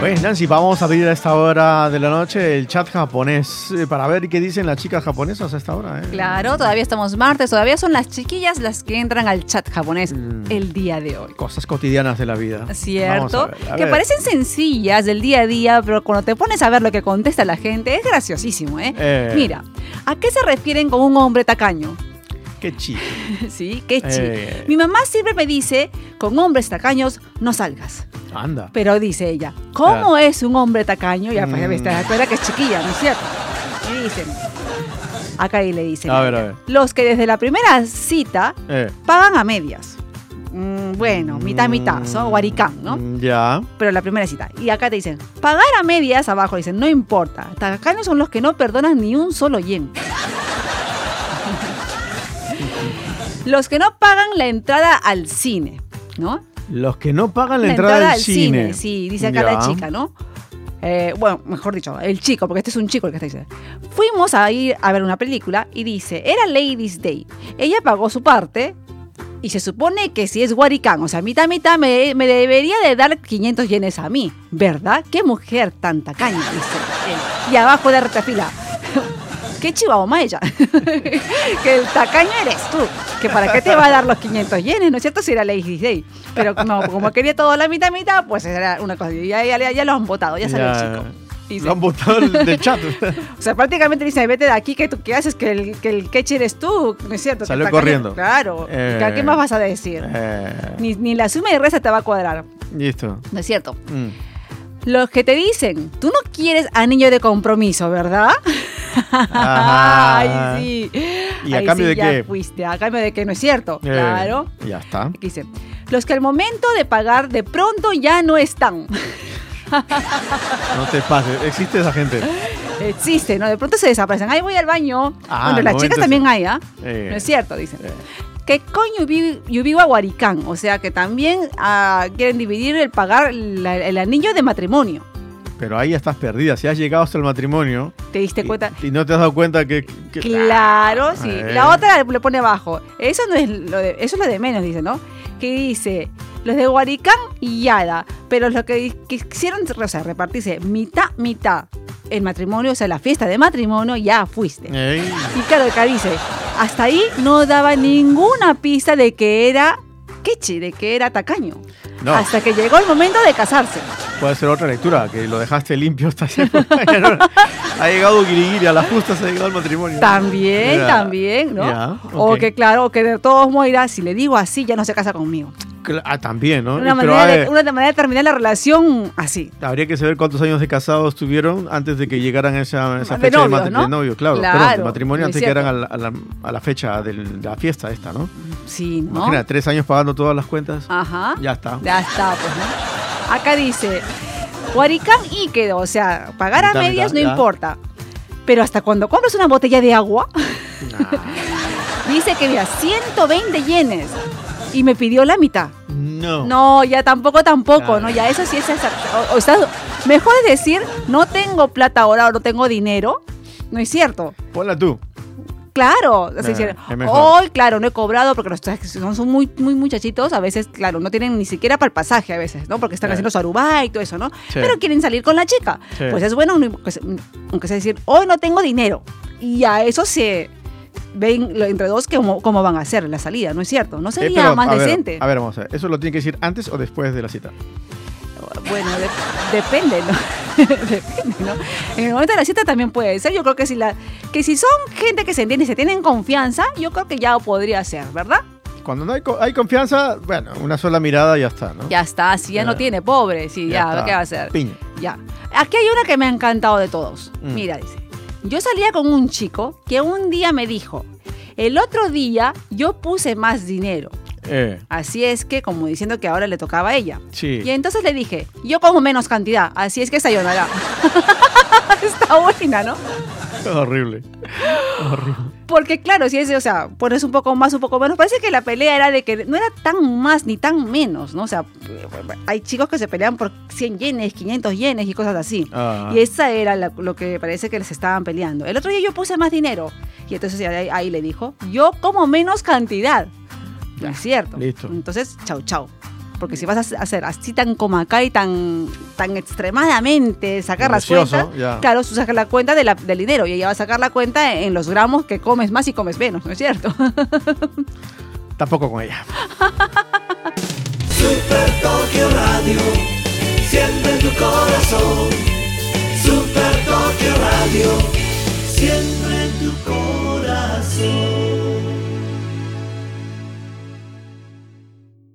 Pues Nancy, vamos a abrir a esta hora de la noche el chat japonés para ver qué dicen las chicas japonesas a esta hora. Claro, todavía estamos martes, todavía son las chiquillas las que entran al chat japonés el día de hoy. Cosas cotidianas de la vida. Cierto, que parecen sencillas del día a día, pero cuando te pones a ver lo que contesta la gente es graciosísimo, ¿eh? Mira, ¿a qué se refieren con un hombre tacaño? Qué chido. Sí, qué chido. Mi mamá siempre me dice, con hombres tacaños no salgas. Anda. Pero dice ella, ¿cómo es un hombre tacaño? Ya, pues ya ves, te das cuenta que es chiquilla, ¿no es cierto? Y dicen, acá ahí le dicen, a ver. Los que desde la primera cita pagan a medias. Bueno, mitad, ¿no? Huaricán, ¿no? Ya. Pero la primera cita. Y acá te dicen, pagar a medias, abajo dicen, no importa. Tacaños son los que no perdonan ni un solo yen. Los que no pagan la entrada al cine, ¿no? Los que no pagan la entrada al cine. Sí, dice acá la chica, ¿no? Bueno, mejor dicho, el chico, porque este es un chico el que está diciendo. Fuimos a ir a ver una película y dice, era Ladies Day. Ella pagó su parte y se supone que si es huaricán, o sea, mitad, me debería de dar 500 yenes a mí, ¿verdad? ¿Qué mujer tan tacaña? Dice él. Y abajo de retafila. ¡Qué chihuahua ella! Que el tacaño eres tú. Que para qué te va a dar los 500 yenes, ¿no es cierto? Si era Ladies Day. Pero no, como quería todo la mitad, pues era una cosa. Ya lo han votado, ya salió el chico. Dice, lo han votado del chat. O sea, prácticamente dice, vete de aquí, que tú qué haces, que el queche eres tú, ¿no es cierto? Salió corriendo. Claro. ¿Qué más vas a decir? Ni la suma y resta te va a cuadrar. Listo. ¿No es cierto? Los que te dicen, tú no quieres anillo de compromiso, ¿verdad? Ay, sí. ¿Y a cambio de qué? Fuiste, a cambio de que no es cierto. Claro. Ya está. Aquí dice, los que al momento de pagar de pronto ya no están. No te pases, existe esa gente. Existe, ¿no? De pronto se desaparecen. Ahí voy al baño. Bueno, las chicas también hay, ¿ah? No es cierto, dicen. Que coño vivo a Huaricán, o sea que también quieren dividir el pagar el anillo de matrimonio. Pero ahí ya estás perdida, si has llegado hasta el matrimonio. ¿Te diste cuenta? Y no te has dado cuenta que claro, sí. La otra le pone abajo. Eso no es eso es lo de menos, dice, ¿no? Que dice, los de Huaricán y Yada, pero los que quisieron, o sea, repartirse mitad el matrimonio, o sea, la fiesta de matrimonio, ya fuiste. Y claro, acá dice, hasta ahí no daba ninguna pista de que era queche, de que era tacaño. No. Hasta que llegó el momento de casarse. Puede ser otra lectura, que lo dejaste limpio hasta siempre. Ha llegado guiriguiri, a las justas ha llegado el matrimonio. También, ¿no? Ya, okay. O que claro, que de todos modos dirá, si le digo así, ya no se casa conmigo. También, ¿no? Una manera de terminar la relación así. Habría que saber cuántos años de casados tuvieron antes de que llegaran a esa fecha de novio, claro. Pero de matrimonio antes que eran a la fecha de la fiesta esta, ¿no? Sí, ¿no? Imagina, 3 años pagando todas las cuentas. Ajá. Ya está, pues, ¿no? Acá dice, Huaricán íquedo, o sea, pagar a medias no importa. Pero hasta cuando compras una botella de agua, dice que mira, 120 yenes. Y me pidió la mitad. No, ya tampoco, ¿no? Ya eso sí es exacto. Mejor es decir, no tengo plata ahora o no tengo dinero. No es cierto. Ponla tú. Claro. Hoy, claro, no he cobrado porque los son muy muchachitos. A veces, claro, no tienen ni siquiera para el pasaje a veces, ¿no? Porque están haciendo su Aruba y todo eso, ¿no? Sí. Pero quieren salir con la chica. Sí. Pues es bueno, aunque sea decir, hoy no tengo dinero. Y a eso se ven entre dos cómo van a hacer la salida, ¿no es cierto? ¿No sería más decente? A ver, vamos a ver. ¿Eso lo tiene que decir antes o después de la cita? Bueno, depende, ¿no? Depende, ¿no? En el momento de la cita también puede ser. Yo creo que si son gente que se entiende y se tienen confianza, yo creo que ya podría ser, ¿verdad? Cuando no hay confianza, bueno, una sola mirada y ya está, ¿no? Ya está, si ya no tiene, pobre, sí, ya ¿qué va a hacer? Piña. Ya. Aquí hay una que me ha encantado de todos. Mira, dice, yo salía con un chico que un día me dijo, el otro día yo puse más dinero. Así es que, como diciendo que ahora le tocaba a ella. Sí. Y entonces le dije, yo como menos cantidad, así es que sayonara. Está buena, ¿no? Horrible. Porque claro, si es, o sea, pones un poco más, un poco menos, parece que la pelea era de que no era tan más ni tan menos, ¿no? O sea, hay chicos que se pelean por 100 yenes, 500 yenes y cosas así. Y esa era lo que parece que les estaban peleando. El otro día yo puse más dinero. Y entonces ahí le dijo, yo como menos cantidad. No es cierto. Listo. Entonces, chau. porque si vas a hacer así tan como acá y tan extremadamente sacar las cuentas, claro, tú sacas la cuenta del dinero y ella va a sacar la cuenta en los gramos que comes más y comes menos, ¿no es cierto? Tampoco con ella. Super Tokio Radio, siempre en tu corazón. Super Tokio Radio.